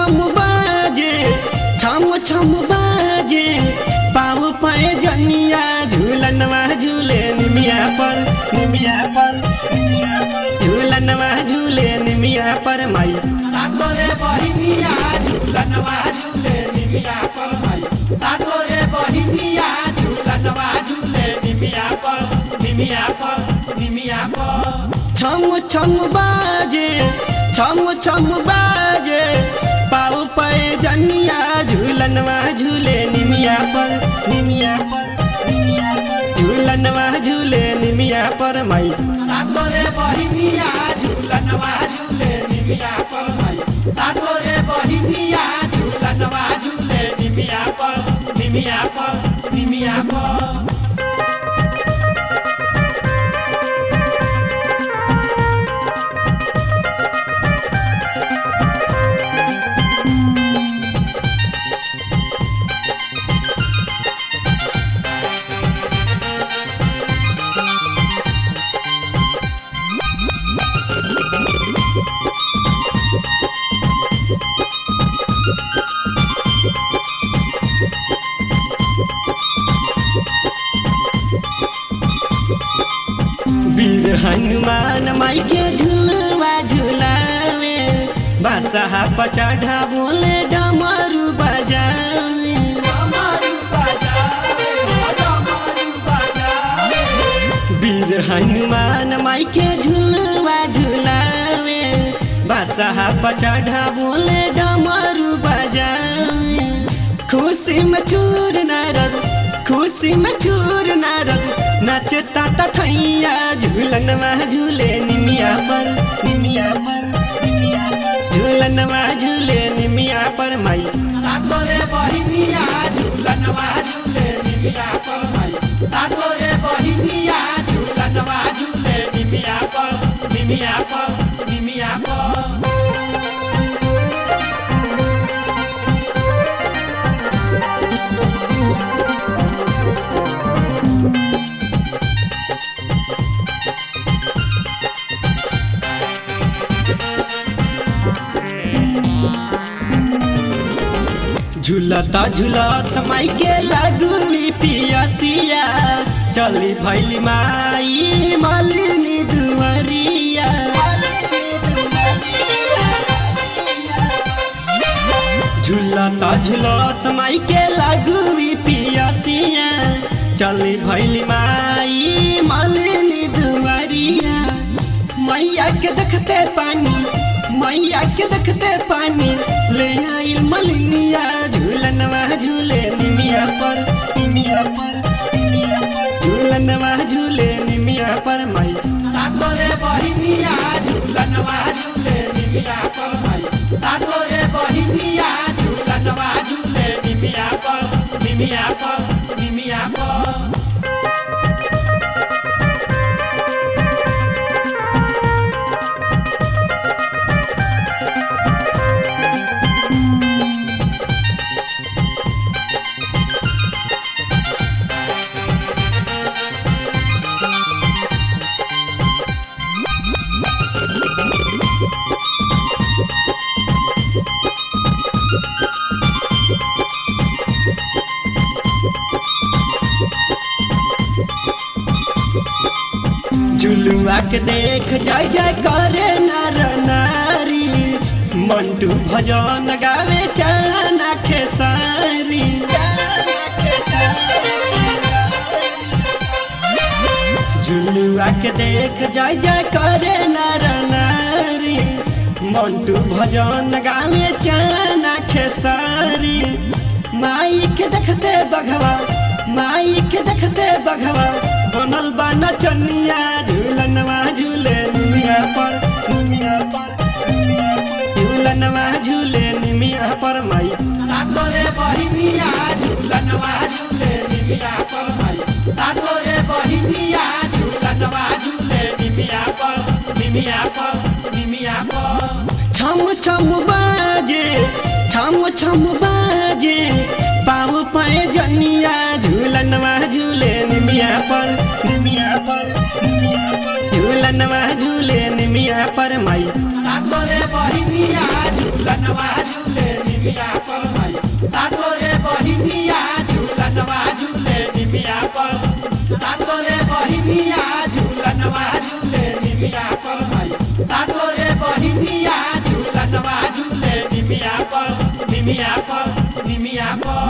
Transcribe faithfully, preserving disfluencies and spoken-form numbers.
छम बाजे छम छम बाजे पाँव पाए जनिया झूलनवा झूले निमिया पर निमिया पर झूलनवा झूले निमिया पर माई सातोरे बहिनिया झूलनवा झूले निमिया पर माई सातोरे बहिनिया झूलनवा झूले निमिया पर निमिया पर निमिया पर छम छम बाजे छम छम बाजे पाँव पाए जनिया झूलनवा झूले निमिया पर निमिया पर झूलनवा झूले निमिया पर माई सातोरे बहिनिया झूलनवा झूले निमिया पर माई सातोरे बहिनिया झूलनवा झूले निमिया पर निमिया पर निमिया पर वीर हनुमान माई के झूलवा झूलावे बादशाह पचाढ़ा बोले डमरू बजावे डमरू बजावे डमरू बजावे वीर हनुमान माई के झूलवा झूलावे बादशाह पचाढ़ा बोले डमरू बजावे खुशी में चूर नारद खुशी में चूर नारद नचता तथैया झूलनवा झूले निमिया पर निमिया पर झूलनवा झूले निमिया पर माई सातोरे बहिनिया झूलनवा झूले निमिया पर माई सातोरे बहिनिया झूलनवा झूले निमिया पर निमिया पर निमिया पर झूलता झूलत माई के लगुली पियसिया चली भैली माई मालिनी दुआरिया झूलता झूलत माई के लगुली पियसिया चली भैली माई मालिनी दुआरिया मैया के देखते पानी मैया के देखते पानी ले आइल मलिनिया झूलनवा झूले निमिया पर निमिया पर झूलनवा झूले निमिया पर माई सातोरे बहिनिया झूलनवा झूले निमिया पर माई सातोरे बहिनिया झूलनवा झूले निमिया पर निमिया पर निमिया पर झुलुआ के देख जय जय करे नर नारी मंटू भजन गावे चना खेसारी झुलुआ के देख जय जय करे नर नारी मंटू भजन गावे चना खेसारी माई के देखते बघवा माई के देखते बघवा बनल बा नचनिया झूलनवा झूले निमिया पर निमिया पर झूलनवा झूले निमिया पर माई सातोरे बहिनिया झूलनवा झूले निमिया पर माई सातोरे बहिनिया झूलनवा झूले निमिया पर निमिया पर निमिया पर छम छम बाजे छम छम बाजे पाँव पाए जनिया झूलनवा झूले निमिया पर निमिया पर झूलनवा झूले निमिया पर माई सातोरे बहिनिया झूलनवा झूले निमिया पर भाई सातो रे बहिनिया झूलनवा झूले निमिया पर सातो रे बहिनिया झूलनवा झूले निमिया पर भाई सातो रे बहिनिया झूलनवा झूले निमिया पर निमिया पर निमिया पर